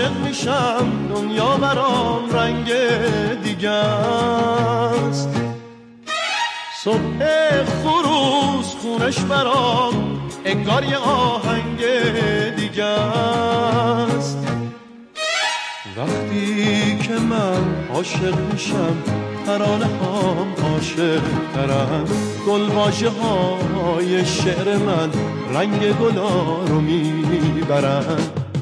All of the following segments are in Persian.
عاشق میشم دنیا برام رنگ دیگه است. صبح خروس خونش برام انگار یه آهنگ دیگه است. وقتی که من عاشق میشم ترانه هام عاشق ترن، گلواژه های شعر من رنگ گلا رو میبرن.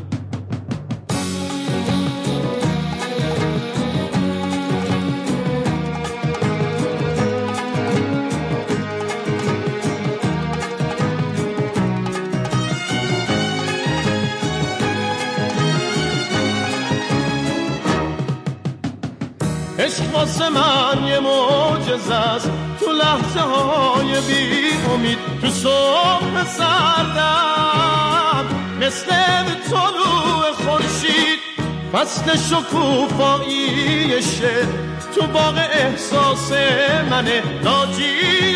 عشق واسه من یه معجزه است، تو لحظه های بی امید، تو صبح سردم مثل طلوع خورشید، فصل شکوفایی شعر تو باغ احساس منه، ناجی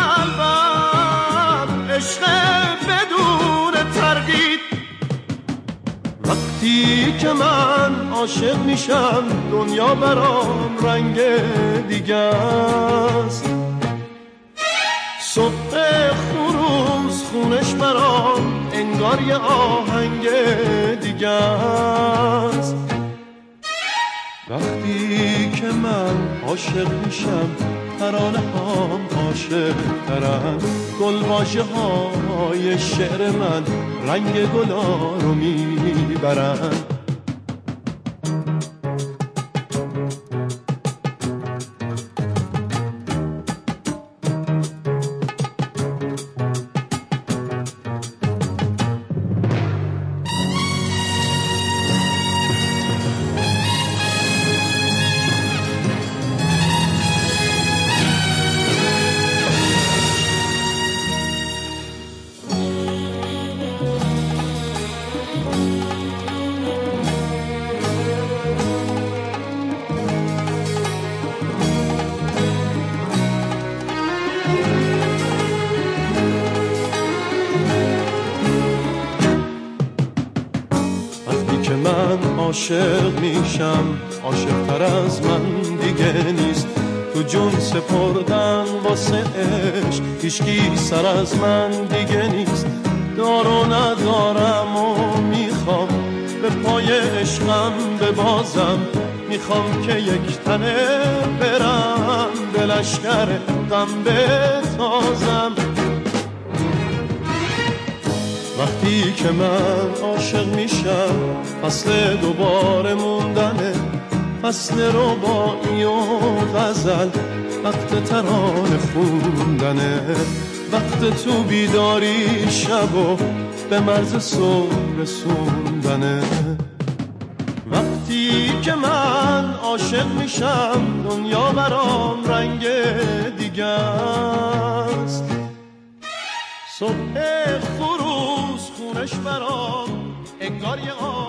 قلبم عشق بدون تردید. وقتی که من عاشق میشم دنیا برام رنگ دیگه است. صبح خروس خونش برام انگار یه آهنگ دیگه است. وقتی که من عاشق میشم ترانه هام عاشق ترن، گلواژه های شعر من رنگ گلا رو میبرن. عاشق میشم عاشق‌تر از من دیگه نیست، تو جون سپردن واسه عشق هیچکی سر از من دیگه نیست. دار و ندارم و میخوام به پای عشقم ببازم، میخوام که یک تنه برم به لشکر غم بتازم. وقتی که من عاشق میشم فصل دوباره موندنه، فصل رباعی و غزل، وقت ترانه خوندنه، وقت تو بیداری شب و به مرز صبح رسوندنه. وقتی که من عاشق میشم دنیا برام رنگ دیگه است. صبح خروس خونش برام انگار یه